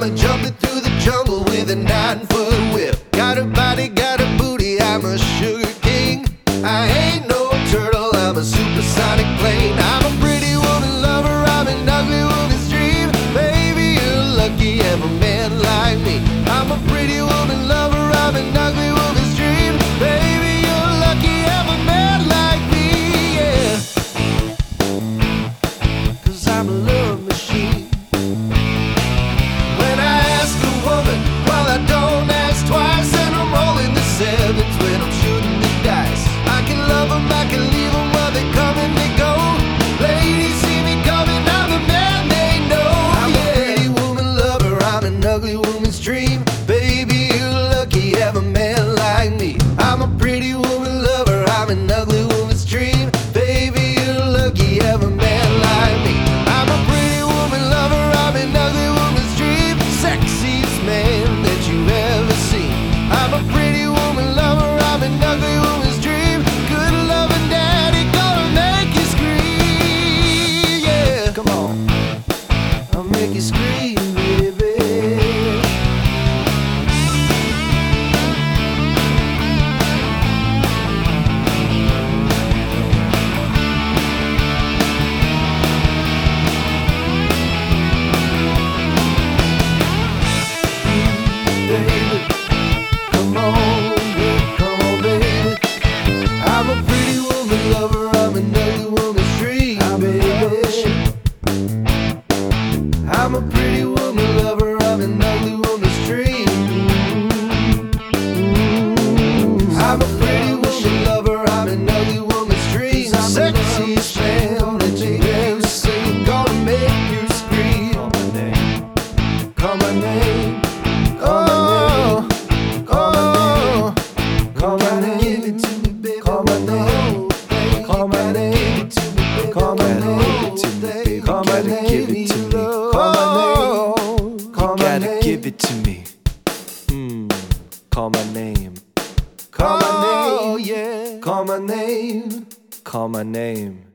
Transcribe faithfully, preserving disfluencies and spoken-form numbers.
I'm a jumping through the jungle with a nine-foot whip. Got a body, got a booty, I'm a sugar king. I ain't no turtle, I'm a supersonic plane. I'm a pretty woman lover, I'm an ugly woman's dream. Baby, you're lucky to have a man like me. I'm a pretty woman lover, I'm an ugly woman's dream. Baby, you're lucky to have a man like me, yeah. 'Cause I'm a love machine. When I ask a woman, well, I don't ask twice. And I'm rolling the sevens when I'm shooting the dice. I can love them, I can leave them, well, they come and they go. Ladies see me coming, I'm the man they know. I'm yeah. a pretty woman lover, I'm an ugly woman's dream. Baby, you're lucky to have a man like me. I'm a pretty woman lover, I'm an ugly woman's dream. Baby, you're lucky to have a man like me. I'm a pretty woman lover, I'm an ugly woman's dream. Sexiest man that you've ever seen. I'm a pretty woman lover, I'm an ugly woman's dream. Good loving daddy, gonna make you scream, yeah. Come on, I'll make you scream, baby. Baby, come on, baby, come on, baby. I'm a pretty woman lover, I'm an ugly woman's dream, baby. I'm a pretty woman lover, I'm an ugly woman's dream. I'm a pretty woman lover, I'm an ugly woman's dream. Sexiest man that you ever seen, gonna make you scream. Call my name. Oh, oh, call my name, give it to me, baby. Call my name, call my name, call my name, call my name, give it to me. Call my name, call my name, Give it to me. Mm. Call my name. call my name, yeah, call my name. Call my name.